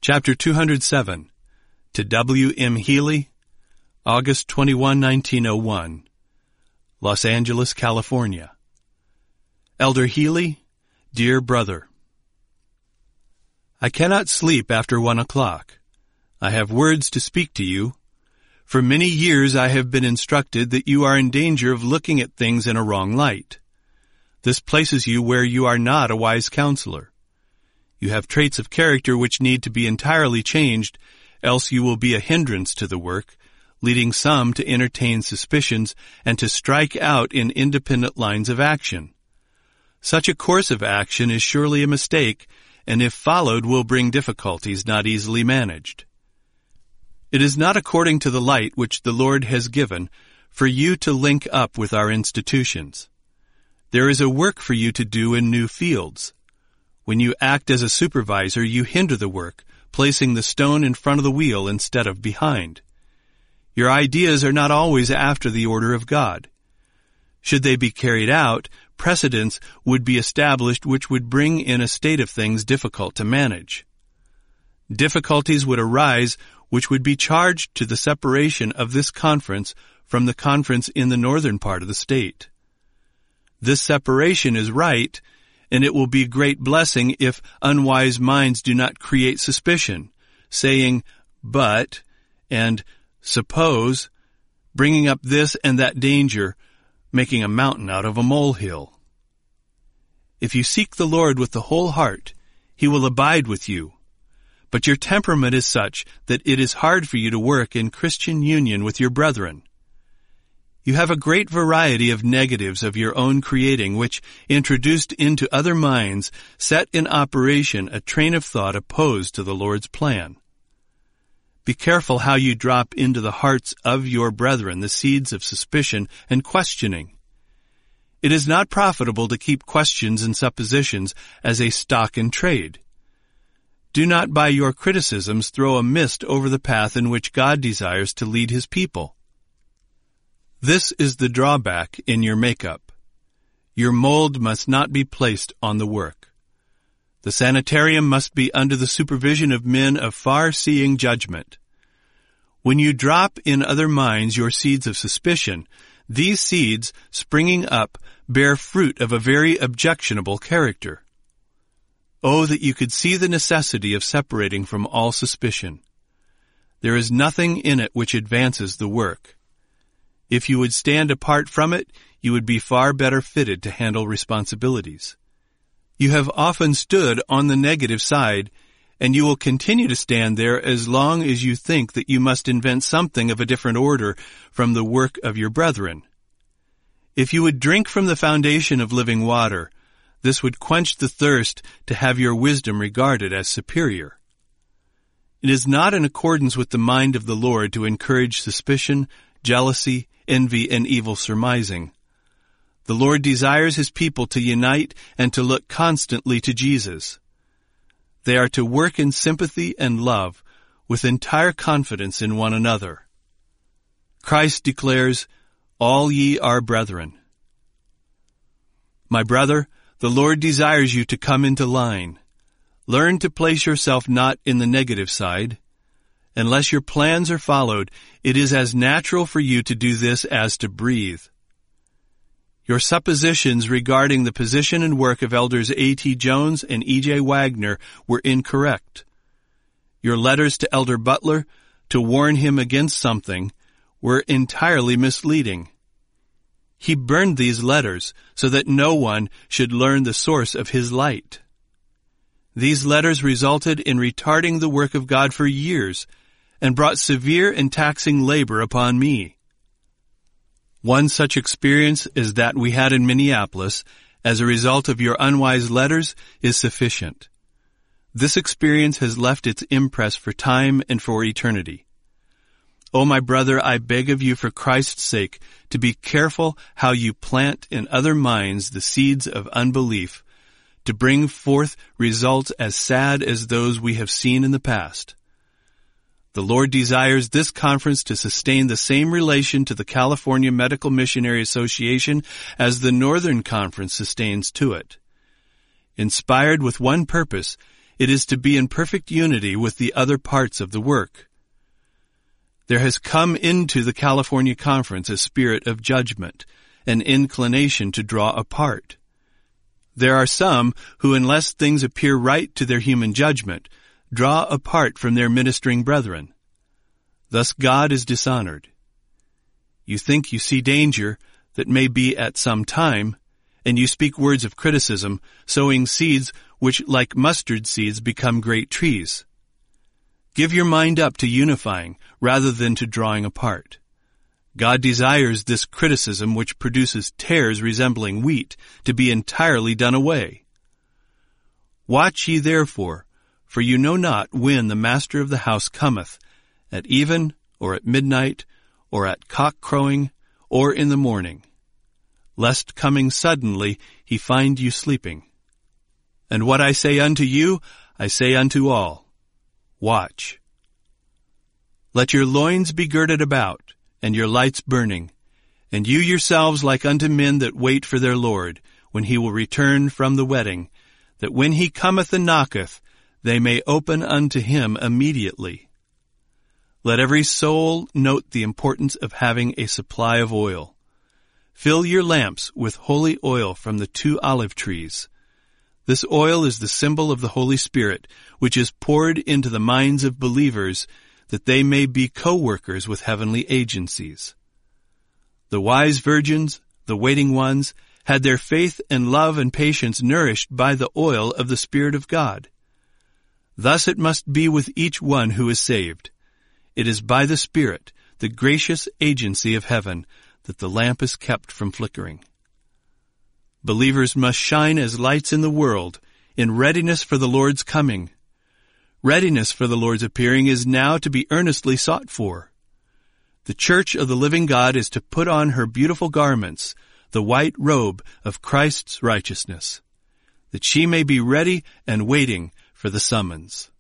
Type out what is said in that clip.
Chapter 207. To W. M. Healy, August 21, 1901. Los Angeles, California. Elder Healy, Dear Brother, I cannot sleep after 1 o'clock. I have words to speak to you. For many years I have been instructed that you are in danger of looking at things in a wrong light. This places you where you are not a wise counselor. You have traits of character which need to be entirely changed, else you will be a hindrance to the work, leading some to entertain suspicions and to strike out in independent lines of action. Such a course of action is surely a mistake, and if followed will bring difficulties not easily managed. It is not according to the light which the Lord has given for you to link up with our institutions. There is a work for you to do in new fields. When you act as a supervisor, you hinder the work, placing the stone in front of the wheel instead of behind. Your ideas are not always after the order of God. Should they be carried out, precedents would be established which would bring in a state of things difficult to manage. Difficulties would arise which would be charged to the separation of this conference from the conference in the northern part of the state. This separation is right, and it will be a great blessing if unwise minds do not create suspicion, saying, but, and suppose, bringing up this and that danger, making a mountain out of a molehill. If you seek the Lord with the whole heart, He will abide with you. But your temperament is such that it is hard for you to work in Christian union with your brethren. You have a great variety of negatives of your own creating which, introduced into other minds, set in operation a train of thought opposed to the Lord's plan. Be careful how you drop into the hearts of your brethren the seeds of suspicion and questioning. It is not profitable to keep questions and suppositions as a stock in trade. Do not by your criticisms throw a mist over the path in which God desires to lead His people. This is the drawback in your makeup. Your mold must not be placed on the work. The sanitarium must be under the supervision of men of far-seeing judgment. When you drop in other minds your seeds of suspicion, these seeds, springing up, bear fruit of a very objectionable character. Oh, that you could see the necessity of separating from all suspicion. There is nothing in it which advances the work. If you would stand apart from it, you would be far better fitted to handle responsibilities. You have often stood on the negative side, and you will continue to stand there as long as you think that you must invent something of a different order from the work of your brethren. If you would drink from the fountain of living water, this would quench the thirst to have your wisdom regarded as superior. It is not in accordance with the mind of the Lord to encourage suspicion, jealousy, envy, and evil surmising. The Lord desires His people to unite and to look constantly to Jesus. They are to work in sympathy and love, with entire confidence in one another. Christ declares, "All ye are brethren." My brother, the Lord desires you to come into line. Learn to place yourself not in the negative side. Unless your plans are followed, it is as natural for you to do this as to breathe. Your suppositions regarding the position and work of Elders A.T. Jones and E.J. Wagner were incorrect. Your letters to Elder Butler, to warn him against something, were entirely misleading. He burned these letters so that no one should learn the source of his light. These letters resulted in retarding the work of God for years, and brought severe and taxing labor upon me. One such experience as that we had in Minneapolis, as a result of your unwise letters, is sufficient. This experience has left its impress for time and for eternity. Oh, my brother, I beg of you for Christ's sake to be careful how you plant in other minds the seeds of unbelief, to bring forth results as sad as those we have seen in the past. The Lord desires this conference to sustain the same relation to the California Medical Missionary Association as the Northern Conference sustains to it. Inspired with one purpose, it is to be in perfect unity with the other parts of the work. There has come into the California Conference a spirit of judgment, an inclination to draw apart. There are some who, unless things appear right to their human judgment, draw apart from their ministering brethren. Thus God is dishonored. You think you see danger that may be at some time, and you speak words of criticism, sowing seeds which, like mustard seeds, become great trees. Give your mind up to unifying rather than to drawing apart. God desires this criticism which produces tares resembling wheat to be entirely done away. Watch ye therefore, for you know not when the master of the house cometh, at even, or at midnight, or at cock-crowing, or in the morning, lest coming suddenly he find you sleeping. And what I say unto you, I say unto all, watch. Let your loins be girded about, and your lights burning, and you yourselves like unto men that wait for their Lord, when he will return from the wedding, that when he cometh and knocketh, they may open unto him immediately. Let every soul note the importance of having a supply of oil. Fill your lamps with holy oil from the 2 olive trees. This oil is the symbol of the Holy Spirit, which is poured into the minds of believers, that they may be co-workers with heavenly agencies. The wise virgins, the waiting ones, had their faith and love and patience nourished by the oil of the Spirit of God. Thus it must be with each one who is saved. It is by the Spirit, the gracious agency of heaven, that the lamp is kept from flickering. Believers must shine as lights in the world, in readiness for the Lord's coming. Readiness for the Lord's appearing is now to be earnestly sought for. The church of the living God is to put on her beautiful garments, the white robe of Christ's righteousness, that she may be ready and waiting for the summons.